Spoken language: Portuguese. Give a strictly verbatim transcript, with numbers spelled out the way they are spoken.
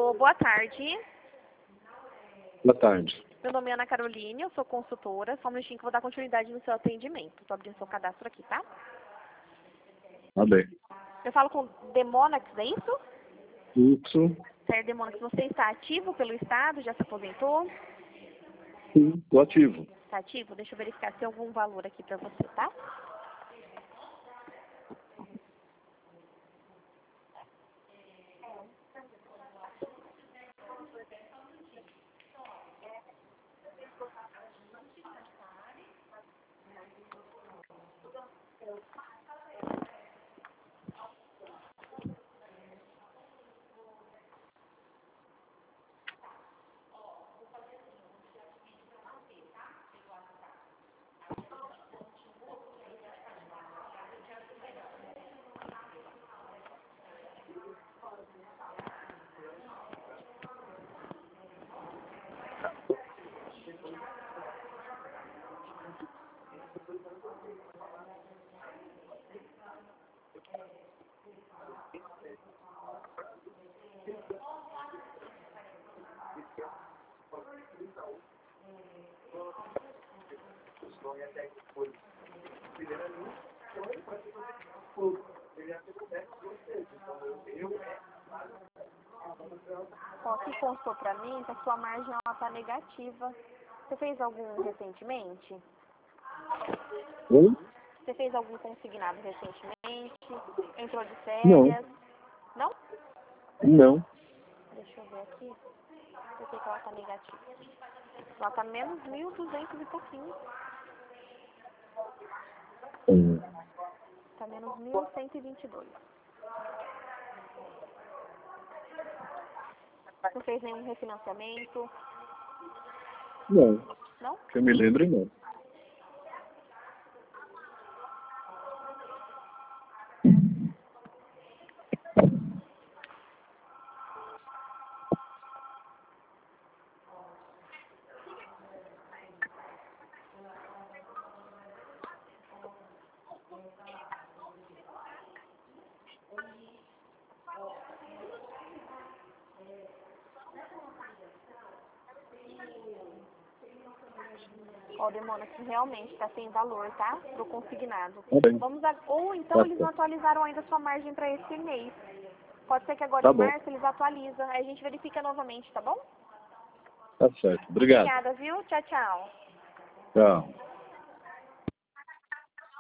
Alô, boa tarde. Boa tarde. Meu nome é Ana Caroline, eu sou consultora. Só um minutinho que eu vou dar continuidade no seu atendimento. Estou abrindo seu cadastro aqui, tá? Tá bem. Eu falo com Demonax, é isso? Isso. Certo, Demonax, você está ativo pelo Estado? Já se aposentou? Sim, tô ativo. Está ativo? Deixa eu verificar se tem algum valor aqui para você, tá? Ó, o que constou para mim que a sua margem está negativa. Você fez algum recentemente? Oi? Você fez algum consignado recentemente? Entrou de Não. férias? Não? Não. Deixa eu ver aqui. Por que que ela está negativa? Ela está menos mil e duzentos e pouquinho. Hum. Está menos mil cento e vinte e dois. Não fez nenhum refinanciamento? Não. Não? Que eu me lembro, não. Ó, demora que realmente está sem valor, tá? Pro consignado. Tá bem. Vamos a... Ou então Tá eles não bom. atualizaram ainda a sua margem para esse mês. Pode ser que agora Tá em bom. março eles atualizam. Aí a gente verifica novamente, tá bom? Tá certo. Obrigado. Obrigada, viu? Tchau, tchau. Tchau.